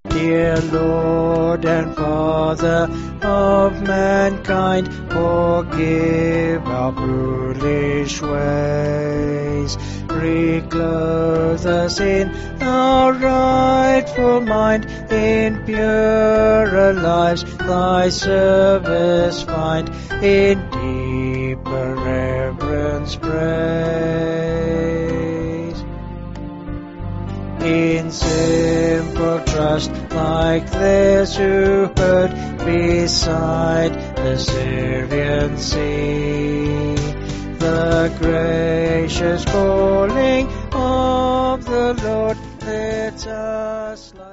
Dear Lord and Father of mankind, forgive our foolish ways. Reclothe us in our rightful mind, in purer lives thy service find, in deeper reverence praise. In simple trust like this who heard beside the Syrian sea the gracious calling of the Lord, let us